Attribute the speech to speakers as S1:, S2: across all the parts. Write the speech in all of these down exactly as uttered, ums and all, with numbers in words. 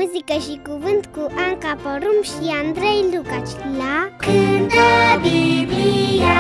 S1: muzică și cuvânt cu Anca Porum și Andrei Lucaci la Cântă Biblia.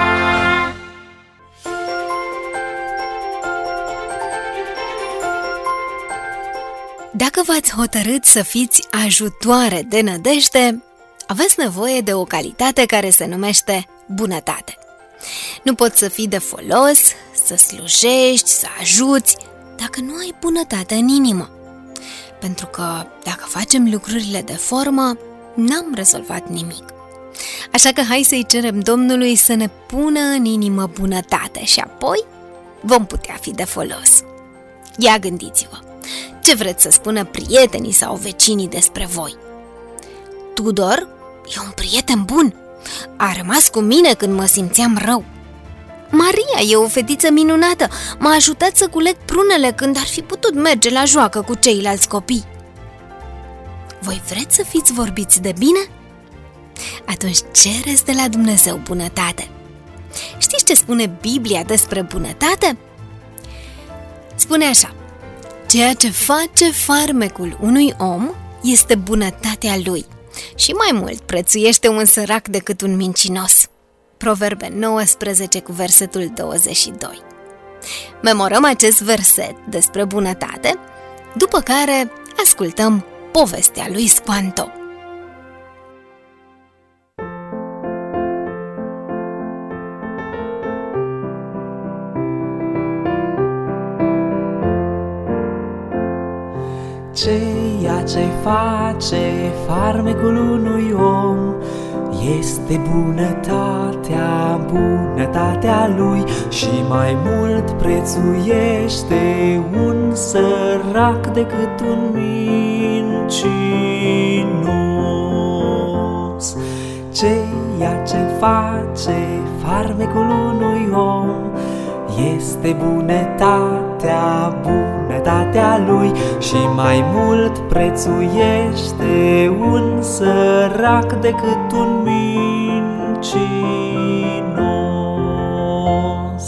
S2: Dacă v-ați hotărât să fiți ajutoare de nădejde, aveți nevoie de o calitate care se numește bunătate. Nu poți să fii de folos, să slujești, să ajuți, dacă nu ai bunătate în inimă. Pentru că dacă facem lucrurile de formă, n-am rezolvat nimic. Așa că hai să-i cerem Domnului să ne pună în inimă bunătate și apoi vom putea fi de folos. Ia gândiți-vă, ce vreți să spună prietenii sau vecinii despre voi? Tudor e un prieten bun, a rămas cu mine când mă simțeam rău. Maria e o fetiță minunată, m-a ajutat să culeg prunele când ar fi putut merge la joacă cu ceilalți copii. Voi vreți să fiți vorbiți de bine? Atunci cereți de la Dumnezeu bunătate. Știți ce spune Biblia despre bunătate? Spune așa: ceea ce face farmecul unui om este bunătatea lui și mai mult prețuiește un sărac decât un mincinos. Proverbe nouăsprezece cu versetul douăzeci și doi. Memorăm acest verset despre bunătate, după care ascultăm povestea lui Squanto.
S3: Ceea ce face farmecul unui om este bunătatea, bunătatea lui și mai mult prețuiește un sărac decât un mincinos. Ceea ce face farmecul unui om este bunătatea, bunătatea lui și mai mult prețuiește un sărac decât un mincinos.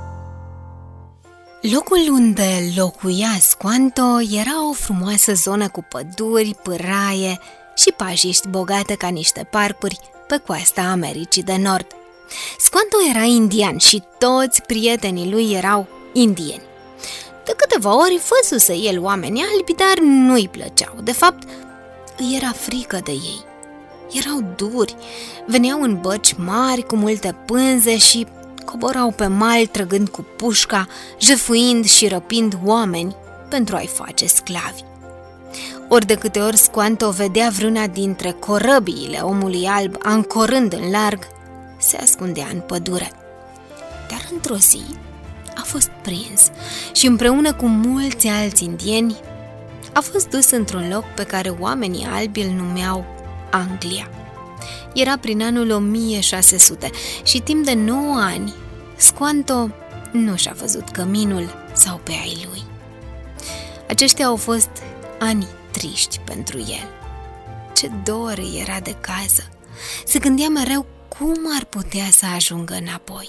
S2: Locul unde locuia Squanto era o frumoasă zonă cu păduri, pâraie și pajiști bogate ca niște parcuri pe coasta Americii de Nord. Squanto era indian și toți prietenii lui erau indieni. De câteva ori văzuse el oameni albi, dar nu-i plăceau. De fapt, îi era frică de ei. Erau duri, veneau în băci mari cu multe pânze și coborau pe mal trăgând cu pușca, jefuind și răpind oameni pentru a-i face sclavi. Ori de câte ori Squanto vedea vreuna dintre corăbiile omului alb ancorând în larg, se ascundea în pădure. Dar într-o zi a fost prins și împreună cu mulți alți indieni a fost dus într-un loc pe care oamenii albi îl numeau Anglia. Era prin anul o mie șase sute și timp de nouă ani Squanto nu și-a văzut căminul sau pe ai lui. Aceștia au fost ani triști pentru el. Ce dor era de casă! Se gândea mereu cum ar putea să ajungă înapoi.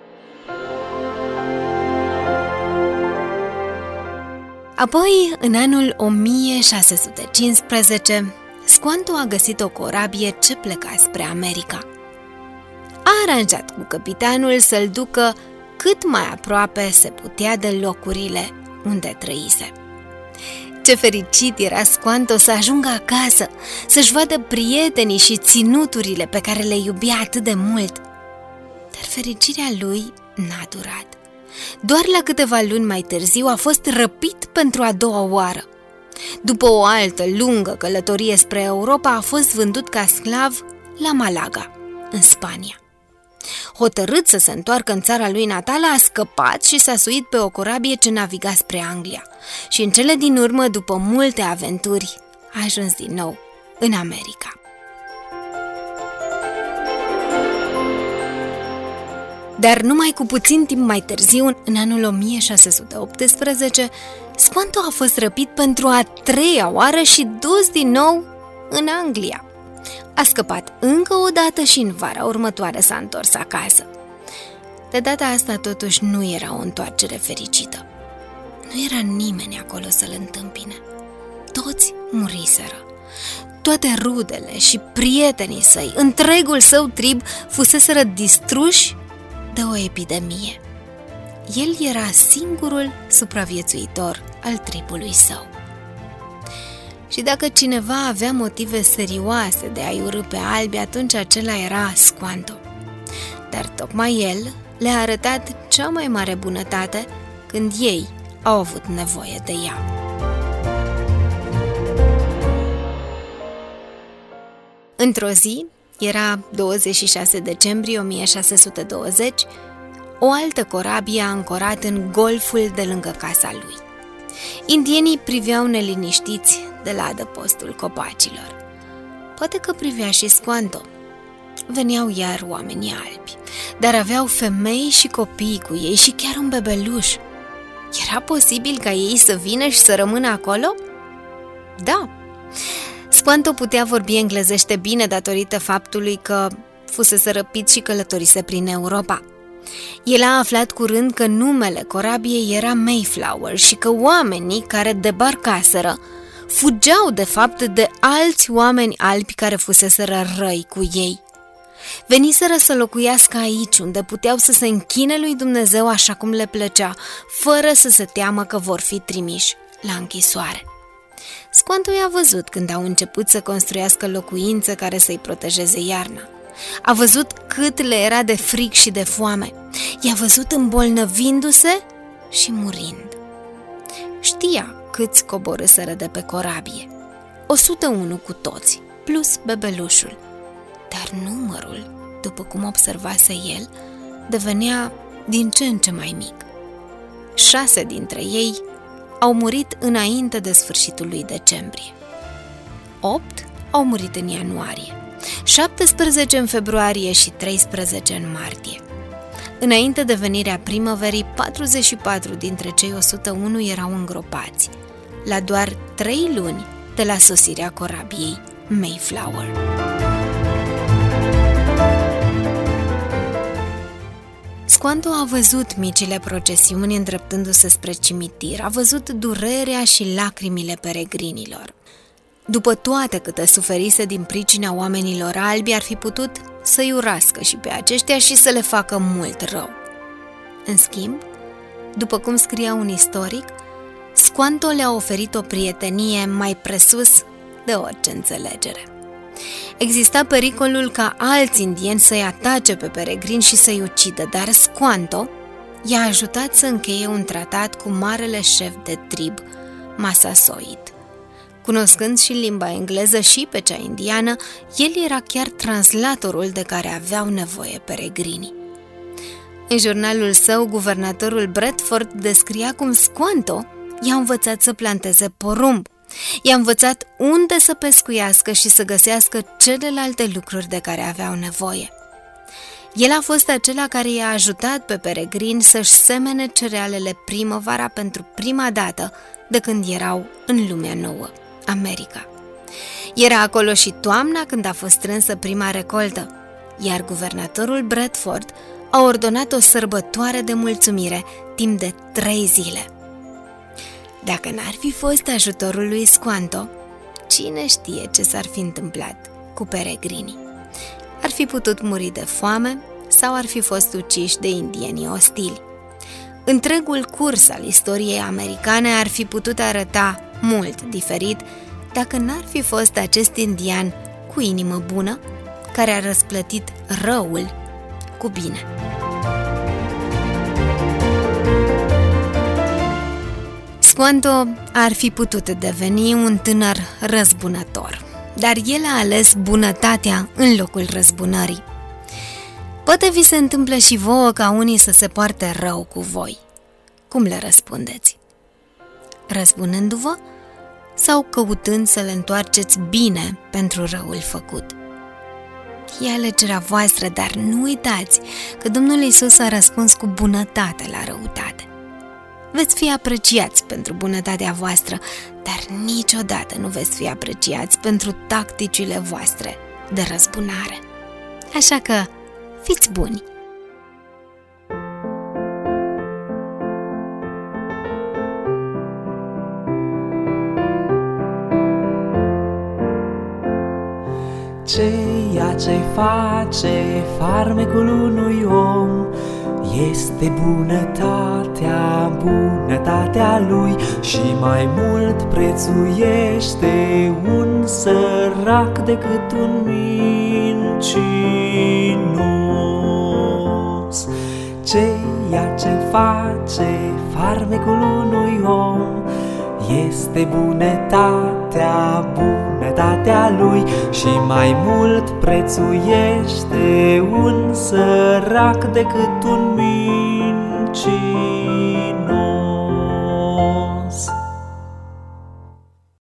S2: Apoi, în anul o mie șase sute cincisprezece, Squanto a găsit o corabie ce pleca spre America. A aranjat cu capitanul să-l ducă cât mai aproape se putea de locurile unde trăise. Ce fericit era Squanto să ajungă acasă, să-și vadă prietenii și ținuturile pe care le iubea atât de mult. Dar fericirea lui n-a durat. Doar la câteva luni mai târziu a fost răpit pentru a doua oară. După o altă lungă călătorie spre Europa, a fost vândut ca sclav la Malaga, în Spania. Hotărât să se întoarcă în țara lui natală, a scăpat și s-a suit pe o corabie ce naviga spre Anglia. Și în cele din urmă, după multe aventuri, a ajuns din nou în America. Dar numai cu puțin timp mai târziu, în anul o mie șase sute optsprezece, Squanto a fost răpit pentru a treia oară și dus din nou în Anglia. A scăpat încă o dată și în vara următoare s-a întors acasă. De data asta totuși nu era o întoarcere fericită. Nu era nimeni acolo să-l întâmpine. toți muriseră. Toate rudele și prietenii săi, întregul său trib, fuseseră distruși de o epidemie. El era singurul supraviețuitor al tribului său. Și dacă cineva avea motive serioase de a-i urî pe albi, atunci acela era Squanto. Dar tocmai el le-a arătat cea mai mare bunătate când ei au avut nevoie de ea. Într-o zi, era douăzeci și șase decembrie o mie șase sute douăzeci, o altă corabie a ancorat în golful de lângă casa lui. Indienii priveau neliniștiți de la adăpostul copacilor. Poate că privea și Squanto. Veneau iar oamenii albi, dar aveau femei și copii cu ei și chiar un bebeluș. Era posibil ca ei să vină și să rămână acolo? Da. Squanto putea vorbi englezește bine datorită faptului că fusese răpit și călătorise prin Europa. El a aflat curând că numele corabiei era Mayflower și că oamenii care debarcaseră fugeau de fapt de alți oameni albi care fuseseră răi cu ei. Veniseră să locuiască aici, unde puteau să se închine lui Dumnezeu așa cum le plăcea, fără să se teamă că vor fi trimiși la închisoare. Squanto i-a văzut când au început să construiască locuințe care să-i protejeze iarna. A văzut cât le era de frig și de foame. I-a văzut îmbolnăvindu-se și murind. Știa câți coborâseră de pe corabie. o sută unu cu toți, plus bebelușul. Dar numărul, după cum observase el, devenea din ce în ce mai mic. Șase dintre ei au murit înainte de sfârșitul lui decembrie. Opt au murit în ianuarie, șaptesprezece în februarie și treisprezece în martie. Înainte de venirea primăverii, patruzeci și patru dintre cei o sută unu erau îngropați, la doar trei luni de la sosirea corabiei Mayflower. Squanto a văzut micile procesiuni îndreptându-se spre cimitir, a văzut durerea și lacrimile peregrinilor. După toate câte suferise din pricina oamenilor albi, ar fi putut să-i urască și pe aceștia și să le facă mult rău. În schimb, după cum scria un istoric, Squanto le-a oferit o prietenie mai presus de orice înțelegere. Exista pericolul ca alți indieni să-i atace pe peregrini și să-i ucidă, dar Squanto i-a ajutat să încheie un tratat cu marele șef de trib, Massasoit. Cunoscând și limba engleză și pe cea indiană, el era chiar translatorul de care aveau nevoie peregrinii. În jurnalul său, guvernatorul Bradford descria cum Squanto i-a învățat să planteze porumb, i-a învățat unde să pescuiască și să găsească celelalte lucruri de care aveau nevoie. El a fost acela care i-a ajutat pe peregrini să-și semene cerealele primăvara pentru prima dată de când erau în lumea nouă, America. Era acolo și toamna când a fost strânsă prima recoltă, iar guvernatorul Bradford a ordonat o sărbătoare de mulțumire timp de trei zile. Dacă n-ar fi fost ajutorul lui Squanto, cine știe ce s-ar fi întâmplat cu peregrinii? Ar fi putut muri de foame sau ar fi fost uciși de indienii ostili. Întregul curs al istoriei americane ar fi putut arăta mult diferit dacă n-ar fi fost acest indian cu inimă bună care a răsplătit răul cu bine. Squanto ar fi putut deveni un tânăr răzbunător, dar el a ales bunătatea în locul răzbunării. Poate vi se întâmplă și vouă ca unii să se poarte rău cu voi. Cum le răspundeți? Răzbunându-vă sau căutând să le întoarceți bine pentru răul făcut? E alegerea voastră, dar nu uitați că Domnul Iisus a răspuns cu bunătate la răutate. Veți fi apreciați pentru bunătatea voastră, dar niciodată nu veți fi apreciați pentru tacticile voastre de răzbunare. Așa că, fiți buni!
S3: Ceea ce face farmecul unui om este bunătatea, bunătatea lui, și mai mult prețuiește un sărac decât un mincinos. Ceea ce face farmecul unui om este bunătatea, bunătatea lui, și mai mult prețuiește un sărac decât un mincinos.